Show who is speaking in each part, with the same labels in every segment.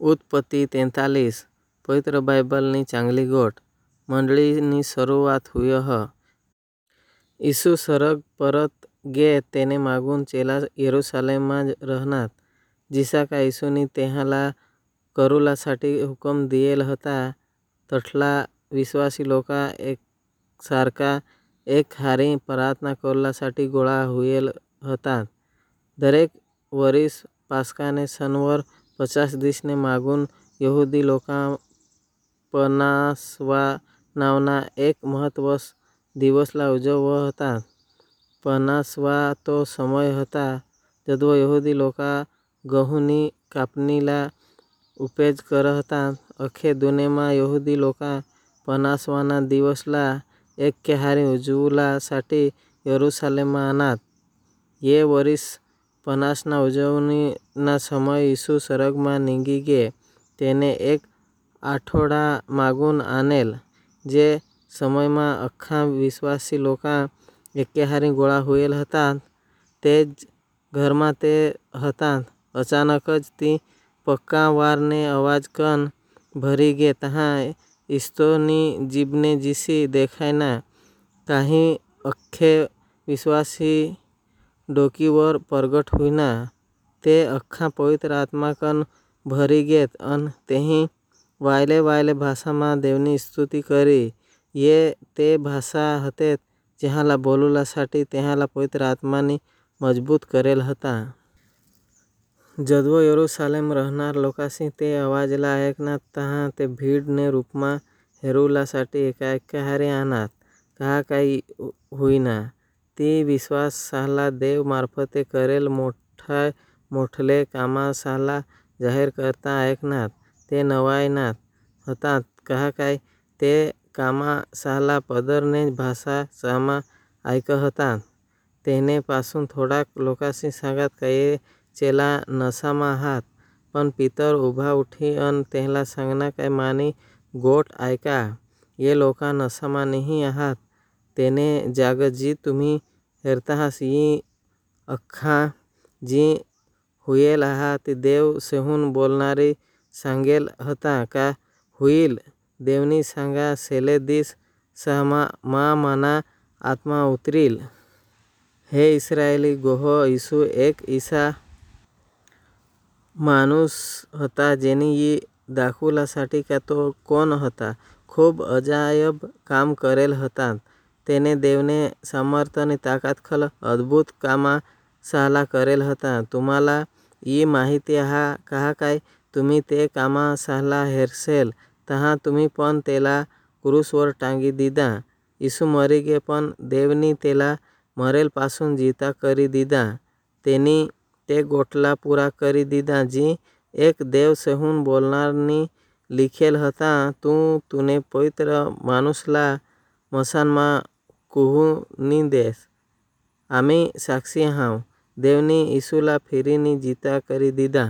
Speaker 1: उत्पत्ती 43 पवित्र बायबलनी चांगली गोट मंडळीनी सुरुवात हुई ह. ईसू सरग परत गे तेने मागून चेला यरूशलेममा रहनात. जिसा का ईसूनी तेहाला करुलासाठी हुकम दियेल होता तठला विश्वासी लोका एकसारखा एक हारी प्रार्थना करुलासाठी गोळा हुयेल होतात. दरेक वरीस पास्काने सणवर 50 दिसने मागून यहुदी लोका पनासवा नावना एक महत्वस दिवसला उजव होतात. पनासवा तो समय होता जदव यहुदी लोका गहूनी कापणीला उपेज कर होतात. अखे दुनेमा यहुदी लोका पनासवाना दिवसला एक केहारी उजवला साठी यरूशलेममा आनात. ये वरीस पनासना उजवणीना समय ईसू सरगमा निंगी गे तेने एक आठोडा मागून आनेल. जे समयमा अख्खा विश्वासी लोका एकेहारी गोळा हुयेल होतात तेज घरमा ते होतात. अचानकच ती पक्का वारने आवाज कन भरी गे तहाँ इस्तोनी जीबने जिसी देखायना. काही अख्खे विश्वासी डोकीवर परगट हुईना. ते अख्खा पवित्र आत्मा कन भरी गेत अन तेही वायले वायले भाषामा देवनी स्तुती करी. ये ते भाषा हतेत जेहाला बोलुलासाठी तेहाला पवित्र आत्मानी मजबूत करेल होता. जदव यरूशलेम रहनार लोकासी ते आवाजला ऐकनात तहाँ ते भीडने रूपमा हेरुलासाठी एकाएकाहारी आनात. कहा काही हुईना. ती विश्वास साहला देव मार्फते करेल मोठले कामा साहला जाहीर करता ऐकनात. ते नवायनात होतात. कहा काय ते कामा साहला पदरने भाषा सामा ऐक होतात. तेने पासून थोडाक लोकासी सांगत का ये चेला नसामा आहात. पण पितर उभा उठी अन तेहला सांगना काय मानी गोट ऐका. ये लोका नसामा नहीं आहात. तेने जाग जी तुम्ही हेरताहास यी अख्खा जी हुयेल आहा ती देव सेहून बोलणारी सांगेल होता का हुईल. देवनी सांगा सेले दिस सहमा मा मना आत्मा उतरील. हे इस्रायली गोह ईसू एक ईसा माणूस होता जेनी यी दाखवूलासाठी का तो कोण होता. खूप अजायब काम करेल होतात. तेने देवने सामर्थनी ताकद खल अद्भुत कामा साहला करेल होता. तुम्हाला यी माहिती आहा कहा काय तुम्ही ते कामा साहला हेरसेल तहाँ तुम्ही पण तेला क्रूसवर टांगी दीदा. ईसू मरी गे पण देवनी तेला मरेल पासून जीता करी दीदा. तेनी ते गोटला पूरा करी दीदा जी एक देव सेहून बोलणारनी लिखेल होता. तूने पवित्र माणूसला मसानमा कुहू नी देस. आम्ही साक्षी हाव. देवनी ईसूला फिरीनी जीता करी दीदा.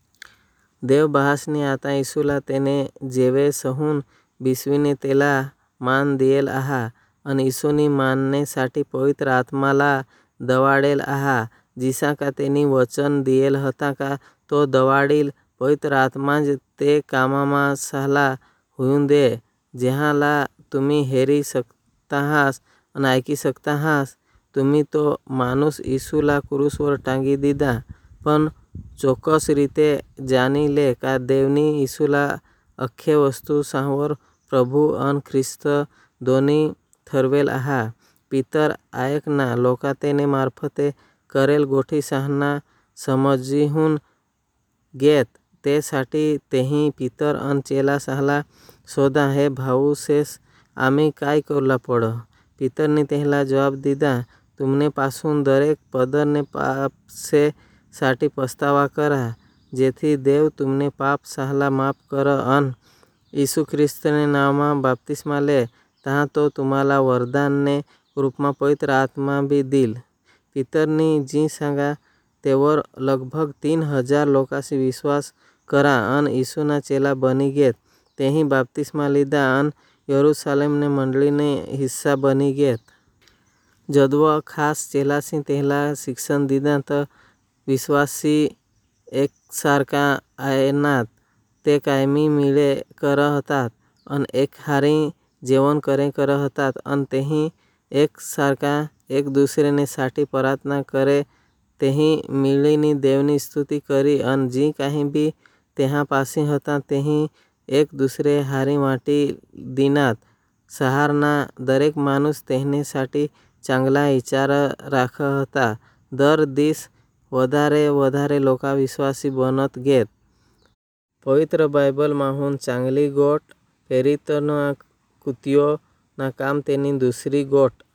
Speaker 1: देव बहासनी आता ईसूला तेने जेवे सहून बिस्वीने तेला मान दियेल आहा अन ईसूनी मानने साठी पवित्र आत्माला दवाडेल आहा. जिसा का तेनी वचन दियेल होता का तो दवाडील पवित्र आत्माज ते कामामा साहला हुयून दे. जेहाला तुम्ही हेरी सकताहास अन ऐकी सकताहास. तुम्ही तो माणूस ईसूला क्रूसवर टांगी दीदा. पण चोक्कस रीते जानी ले का देवनी ईसूला अख्खे वस्तू सांवर प्रभू अन ख्रिस्त दोनी ठरवेल आहा. पितर ऐकना लोका तेने मार्फते करेल गोठी साहना समजीहून गेत. ते साठी तेही पितर अन चेला साहला सोदा हे भाऊ सेस आम्ही काय करूला पड. पितरनी तेहला जवाब दीदा तुमने पासून दरेक पदरने पाप से साठी पस्तावा करा जेथी देव तुमने पाप साहला माफ कर अन ईसू ख्रिस्तने नावमा बाप्तिस्मा ले तहाँ तो तुम्हाला वरदानने रूपमा पवित्र आत्मा भी दिल. पितरनी जी सांगा तेवर लगभग 3000 लोकासी विश्वास करा अन ईसूना चेला बनी गेत. तेही बाप्तिस्मा लीधा अन यरूशलेमने मंडळीने हिस्सा बनी गेत. जदव खास चेलासी तेहला शिक्षण दीदा त विश्वासी एकसारखा आयनात. તે કાયમી મેળે કર હતા અને એક હારી જેવણ કરે કર હતા અને તેહી એક સારખા એક દૂસરેને સાટી પ્રાર્થના કરે તેહી મિળીની દેવની સ્તુતિ કરી અને જી કાંઈ બી તેहा પાસી હતા તેહી એક દૂસરે હારી વાટી દીનાત. શહારના દરેક માણસ તેને સાટી ચાંગલા વિચાર રાખ હતા. દર દિવસ વધારે लोका विश्वासी बनत गेत. पवित्र बायबलમાં હું चांगली गोट फेरितोना कुत्यो ना काम तेनी दुसरी गोट